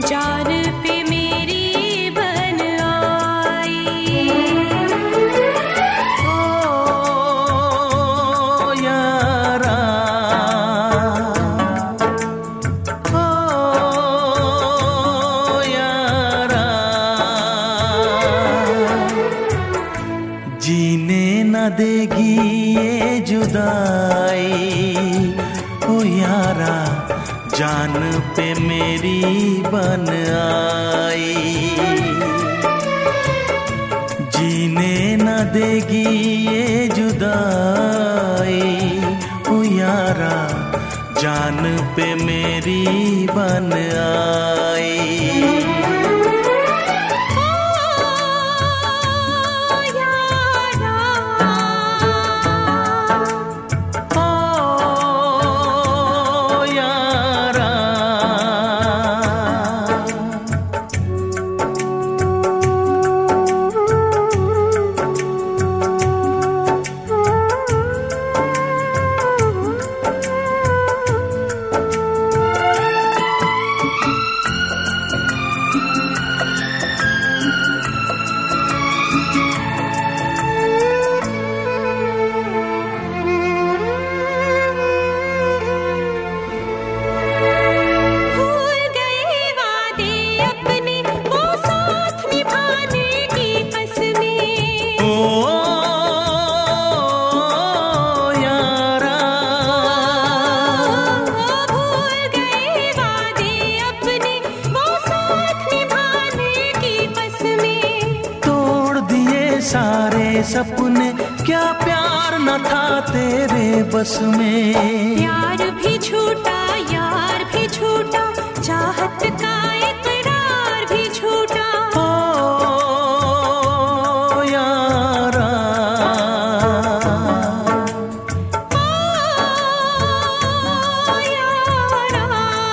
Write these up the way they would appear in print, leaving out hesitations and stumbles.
जान पे मेरी बन आई। ओ यारा, ओ यारा, जीने न देगी ये जुदाई। ओ यारा, जान पे मेरी बन आई। जीने न देगी ये जुदाई। ओ यारा, जान पे मेरी बन आई। सारे सपने, क्या प्यार न था तेरे बस में। प्यार भी झूठा, यार भी झूठा, चाहत का इकरार भी झूठा। ओ यारा, ओ यारा,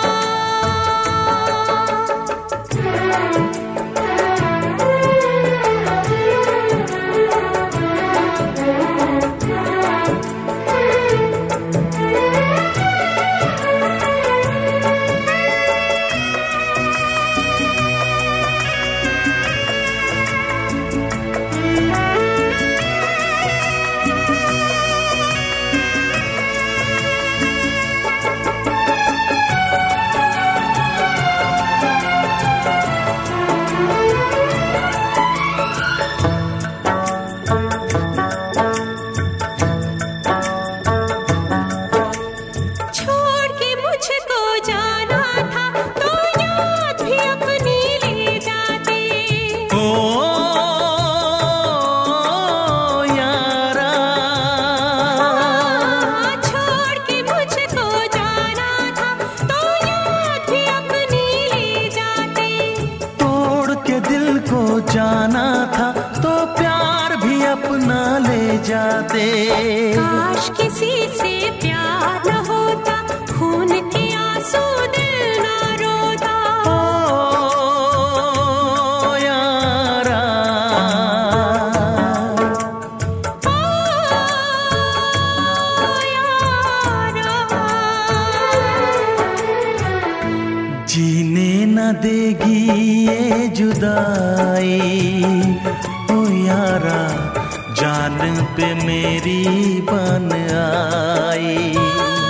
जाना था तो प्यार भी अपना ले जाते। काश किसी से प्यार न होता, खून के आंसू दिल न रोता। ओ यारा, ओ यारा, जीने न देगी ये जुदाई। ओ यारा, जान पे मेरी बन आई।